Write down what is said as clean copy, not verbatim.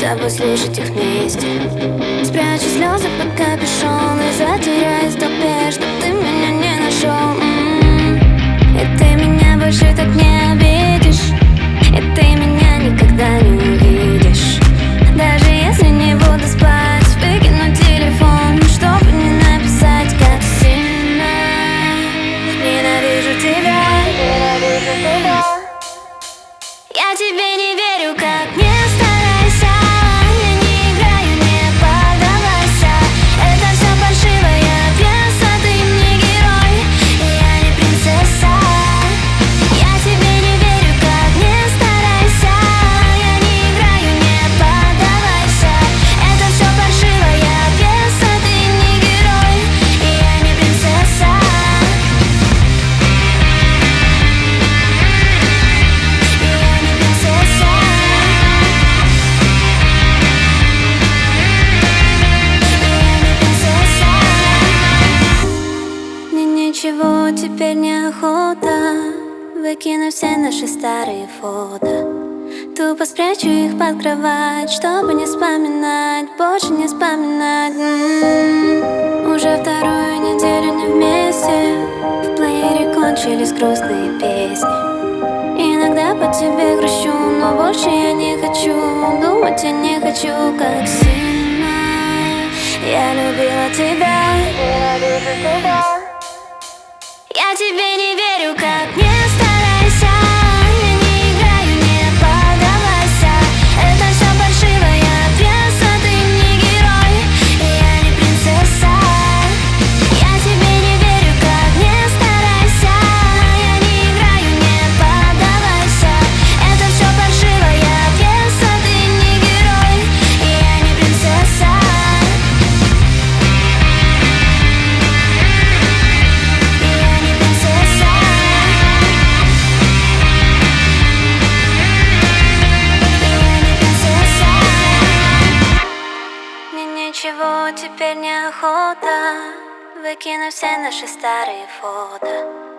тобой слушать их вместе. Спрячу слезы под капюшон и затеряюсь в толпе, чтоб ты меня не нашел. И ты меня больше так не обидишь, и ты меня никогда не увидишь. Даже если не буду спать, выкину телефон, чтобы не написать, как сильно ненавижу тебя. Я тебе не верю, как не старайся. Я не играю, не поддавайся. Это все фальшивая пьеса, ты не герой, и я не принцесса. Я тебе не верю, как не старайся. Я не играю, не поддавайся. Это все фальшивая пьеса, ты не герой, и я не принцесса. Ничего теперь не охота, выкину все наши старые фото. Тупо спрячу их под кровать, чтобы не вспоминать, больше не вспоминать. Уже вторую неделю не вместе, в плеере кончились грустные песни. Иногда по тебе грущу, но больше я не хочу думать, я не хочу, как сильно я любила тебя. Я тебе не верю, как не старайся. Я не играю, не поддавайся. Это все фальшивая пьеса, ты не герой, и я не принцесса. Я тебе не верю, как не старайся. Я не играю, не поддавайся. Это все фальшивая пьеса, ты не герой, и я не принцесса. Ничего теперь не охота, выкину все наши старые фото.